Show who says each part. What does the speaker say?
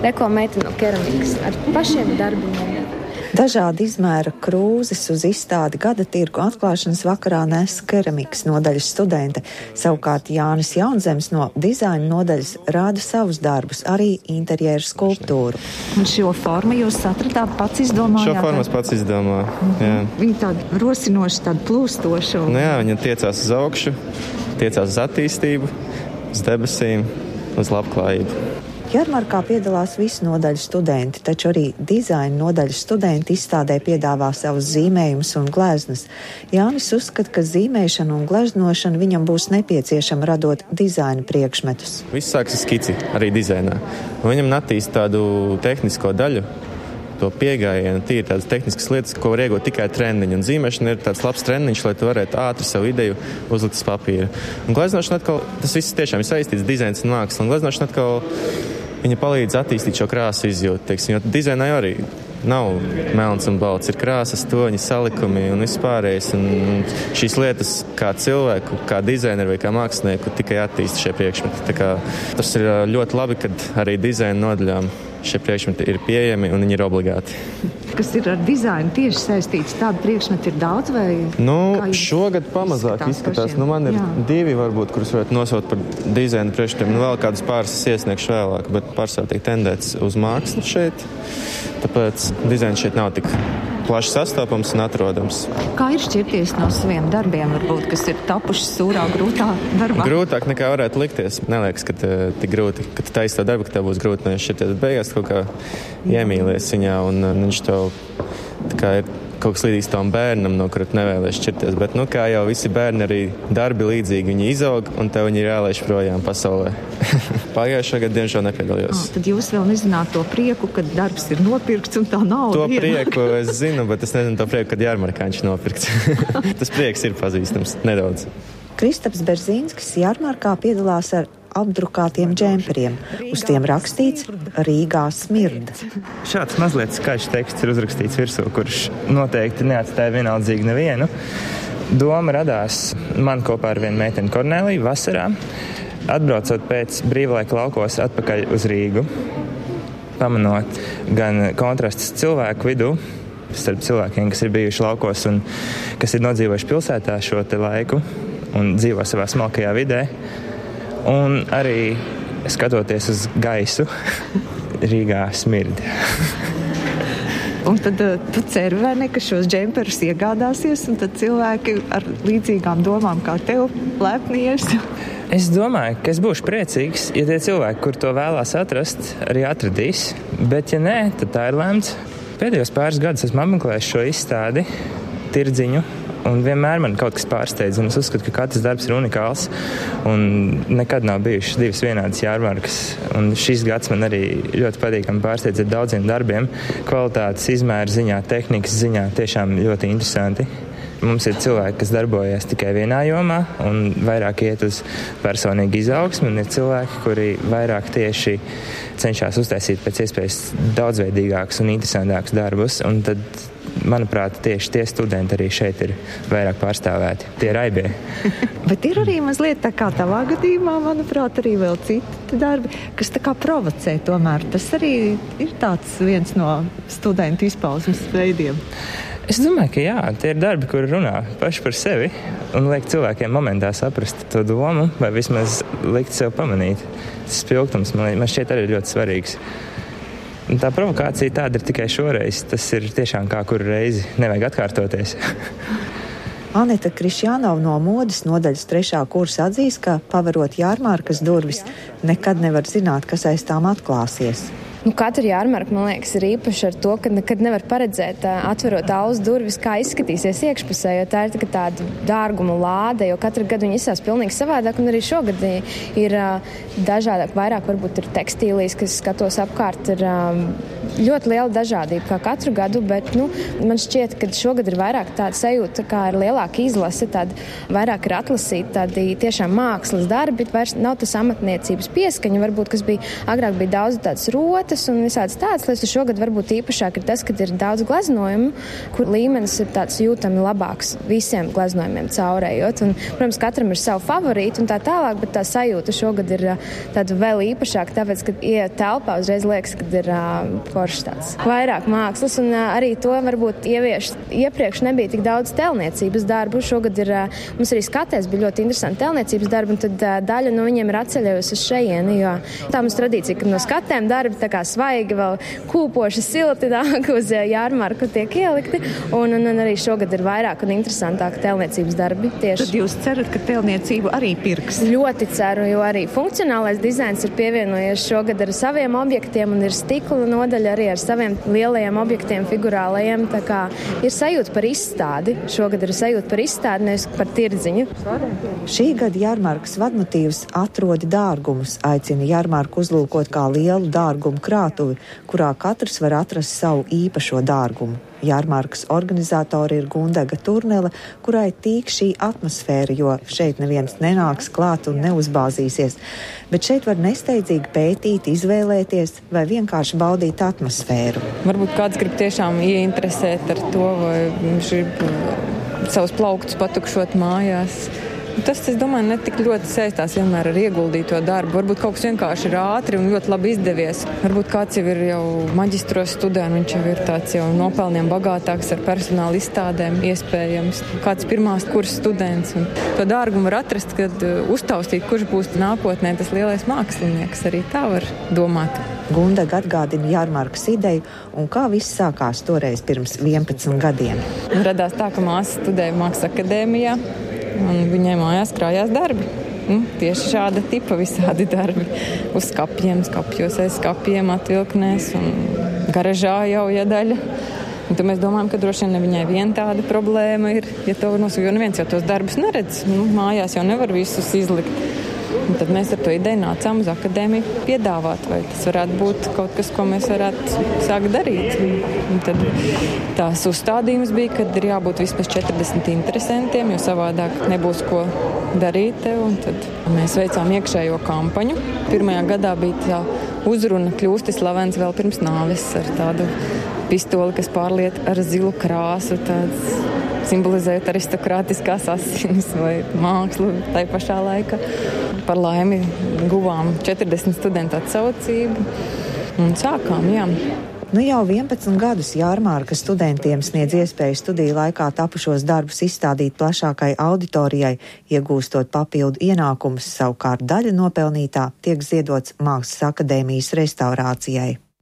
Speaker 1: Reko meita no keramikas ar pašiem darbiem.
Speaker 2: Dažādi izmēra krūzes uz izstādi gada tirgu atklāšanas vakarā nes keramikas nodaļas studente. Savukārt Jānis Jaunzems no dizaina nodaļas rāda savus darbus, arī interjeru skulptūru.
Speaker 3: Un šo formu jūs atradāt pats izdomājāt?
Speaker 4: Šo formu es pats izdomāju, jā.
Speaker 3: Viņa tāda rosinoša, tāda plūstoša.
Speaker 4: Nu jā, viņa tiecās uz augšu, tiecās uz attīstību, uz debesīm, uz labklājību.
Speaker 2: Jarmarkā piedalās visi nodaļu studenti, taču arī dizaina nodaļas studenti izstādē piedāvā savus zīmējumus un gleznas. Jānis uzskata, ka zīmēšana un gleznošana viņam būs nepieciešama radot dizaina priekšmetus.
Speaker 4: Viss sāks ar skici, arī dizainā. Un viņam attīst tādu tehnisko daļu, to piegājienu, tīri tādas tehniskas lietas, ko var iegūt tikai treniņi. Un zīmēšana ir tāds labs treniņš, lai tu varētu ātri savu ideju uzlikt uz papīra. Un gleznošana atkal, tas viss tiešām ir saistīts dizains un māksla. Un gleznošana atkal viņa palīdz attīstīt šo krāsu izjūtu, teiksim, jo dizainā arī nav melns un balts, ir krāsas, toņi, salikumi un vispārējais. Un šīs lietas kā cilvēku, kā dizaineru vai kā mākslinieku tikai attīsta šie priekšmeti. Tā kā tas ir ļoti labi, kad arī dizaina nodaļām šie priekšmeti ir pieejami un viņi ir obligāti.
Speaker 3: Kas ir ar dizainu tieši saistīts? Tādu priekšmetu ir daudz vai?
Speaker 4: Šogad pamazāk izskatās. Man ir divi varbūt, kurus varētu nosaukt par dizaina priekšmetiem. Vēl kādas pāris es iesniegšu vēlāk, bet pārsvarā tiek tendēts uz mākslu šeit. Tāpēc dizains šeit nav tik plaši sastopams un atrodams.
Speaker 3: Kā ir šķirties no saviem darbiem, varbūt, kas ir tapuši sūrā, grūtā darbā?
Speaker 4: Grūtāk nekā varētu likties. Neliekas, ka tik grūti, ka tu taisi to darbu, ka tev būs grūti nešķirties. Beigās kaut kā iemīlies viņā un viņš tev tā kā ir kaut kas līdzīgs tam bērnam, no kura nevēlies šķirties. Bet, kā jau visi bērni, arī darbi līdzīgi, viņi izaug un tev viņi ir jālaiž projām pasaulē. Pagājušā gada diemžēl nepiedalījos.
Speaker 3: Tad jūs vēl nezināt to prieku, kad darbs ir nopirkts un tā nauda
Speaker 4: to prieku es zinu, bet es nezinu to prieku, kad Jarmarkā viņš nopirkts. Tas prieks ir pazīstams nedaudz.
Speaker 2: Kristaps Berzīnskis Jarmarkā piedalās ar apdrukātiem džemperiem. Uz tiem rakstīts Rīgā smirda.
Speaker 5: Šāds mazliet skaļš teksts ir uzrakstīts virsū, kurš noteikti neatstāja vienaldzīgi nevienu. Doma radās man kopā ar vienu meiteni Korneliju vasarā, atbraucot pēc brīvlaika laukos atpakaļ uz Rīgu, pamanot gan kontrastus cilvēku vidū, starp cilvēkiem, kas ir bijuši laukos un kas ir nodzīvojuši pilsētā šo te laiku un dzīvo savā smalkajā vidē, un arī skatoties uz gaisu, Rīgā smirda.
Speaker 3: Un tad tu ceri, vai ne, ka šos džemperus iegādāsies, un tad cilvēki ar līdzīgām domām kā tev lepnies?
Speaker 5: Es domāju, ka es būšu priecīgs, ja tie cilvēki, kur to vēlās atrast, arī atradīs. Bet, ja nē, tad tā ir lemts. Pēdējos pāris gadus esmu apmeklējis šo izstādi, tirdziņu, un vienmēr man kaut kas pārsteidz, un es uzskatu, ka katrs darbs ir unikāls, un nekad nav bijušas divas vienādas Jarmarkas. Un šis gads man arī ļoti patīkami pārsteidz ar daudziem darbiem, kvalitātes, izmēra ziņā, tehnikas ziņā, tiešām ļoti interesanti. Mums ir cilvēki, kas darbojas tikai vienā jomā un vairāk iet uz personīgu izaugsmu, un ir cilvēki, kuri vairāk tieši cenšas uztaisīt pēc iespējas daudzveidīgākus un interesantākus darbus, un tad, manuprāt, tieši tie studenti arī šeit ir vairāk pārstāvēti, tie raibie.
Speaker 3: Bet ir arī mazliet tā kā tavā gadījumā, manuprāt, arī vēl citi darbi, kas tā kā provocē tomēr. Tas arī ir tāds viens no studentu izpausmes veidiem.
Speaker 5: Es domāju, ka jā, tie ir darbi, kuri runā paši par sevi un liek cilvēkiem momentā saprast to domu vai vismaz likt sev pamanīt. Tas spilgtums man šķiet arī ļoti svarīgs. Un tā provokācija tāda ir tikai šoreiz. Tas ir tiešām kā kuru reizi. Nevajag atkārtoties.
Speaker 2: Aneta Krišjānova no modes nodaļas 3. kursa atzīst, ka pavarot Jarmarkas durvis, nekad nevar zināt, kas aiz tām atklāsies.
Speaker 1: Katra Jarmarka, man liekas, ir īpaša ar to, ka nekad nevar paredzēt, atverot aulas durvis, kā izskatīsies iekšpusē, jo tā ir tāda dārguma lāde, jo katru gadu viņi izsās pilnīgi savādāk, un arī šogad ir dažādāk, vairāk varbūt ir tekstīlijas, kas skatos apkārt, ir ļoti liela dažādība kā katru gadu, bet man šķiet, ka šogad ir vairāk tāda sajūta, kā ir lielāka izlase, vairāk ir atlasīti tādi tiešām mākslas darbi, vairs nav tas amatniecības pieskaņa, varbūt, kas bija agrāk bija daudz tādas rotas, kartes un visādas tādas lietas. Šogad varbūt īpašāk ir tas, ka ir daudz gleznojumu, kur līmenis ir tāds jūtami labāks visiem gleznojumiem caurējot. Un, protams, katram ir savu favorītu un tā tālāk, bet tā sajūta šogad ir tāda vēl īpašāka, tāpēc, ka iet telpā uzreiz liekas, ka ir foršs tāds vairāk mākslas, un arī to varbūt ievieš. Iepriekš nebija tik daudz tēlniecības darbu. Šogad ir, mums arī skatēs bija ļoti interesanti tēlniecības darbi, un tad daļa no viņiem ir atceļojusi uz šejieni, jo tā mums tradīcija, ka no skatēm darbi tā kā svaigi vēl kūpoši silti nāk uz Jārmarku tiek ielikti, un arī šogad ir vairāk un interesantāk tēlniecības darbi. Tieši.
Speaker 3: Tad jūs cerat, ka tēlniecību arī pirks?
Speaker 1: Ļoti ceru, jo arī funkcionālais dizains ir pievienojies šogad ar saviem objektiem, un ir stikla nodaļa arī ar saviem lielajiem objektiem, figurālajiem. Tā kā ir sajūta par izstādi. Šogad ir sajūta par izstādi, nevis par tirdziņu.
Speaker 2: Šī gada Jārmarkas vadmotīvs Atrodi dārgumus aicina Jārmarku uzlūkot kā lielu dārgumu krātuvi, kurā katrs var atrast savu īpašo dārgumu. Jārmarkas organizatori ir Gundaga Turnele, kurai tīk šī atmosfēra, jo šeit neviens nenāks klāt un neuzbāzīsies. Bet šeit var nesteidzīgi pētīt, izvēlēties vai vienkārši baudīt atmosfēru.
Speaker 6: Varbūt kāds grib tiešām ieinteresēt ar to, vai viņš grib savus plauktus patukšot mājās. Tas, es domāju, ne tik ļoti saistās vienmēr ar ieguldīto darbu. Varbūt kaut kas vienkārši ir ātri un ļoti labi izdevies. Varbūt kāds jau ir jau maģistros studē, un viņš jau ir tāds jau nopelniem bagātāks ar personāla izstādēm iespējams. Kāds pirmās kursa students. Un to dārgumu var atrast, kad uztaustīt, kurš būs nākotnē tas lielais mākslinieks. Arī tā var domāt.
Speaker 2: Gundaga atgādina Jārmarkas ideju un kā viss sākās toreiz pirms 11 gadiem.
Speaker 6: Radās tā, ka māsa studēja Mākslas akadēmijā. Un viņai mājās krājās darbi. Tieši šāda tipa visādi darbi. Uz skapjiem, skapjos aiz skapjiem, atvilknēs un garažā jau daļa. Un tad mēs domājam, ka droši vien viņai vien tāda problēma ir, ja to var nosūkt, jo neviens jau tos darbus neredz. Mājās jau nevar visus izlikt. Un tad mēs ar to ideju nācām uz akadēmiju piedāvāt, vai tas varētu būt kaut kas, ko mēs varētu sākt darīt. Un tad tās uzstādījums bija, kad ir jābūt vismaz 40 interesantiem, jo savādāk nebūs ko darīt. Un tad mēs veicām iekšējo kampaņu. Pirmajā gadā bija tā uzruna kļūsti slavens vēl pirms nāves ar tādu pistoli, kas pārliet ar zilu krāsu, tāds simbolizējot aristokrātiskās asinis vai mākslu tai pašā laikā. Par laimi guvām 40 studentu atsaucību un sākām, jā.
Speaker 2: Jau 11 gadus Jārmarkas studentiem sniedz iespēju studiju laikā tapušos darbus izstādīt plašākai auditorijai, iegūstot papildu ienākumus, savukārt daļa nopelnītā tiek ziedots Mākslas akadēmijas restaurācijai.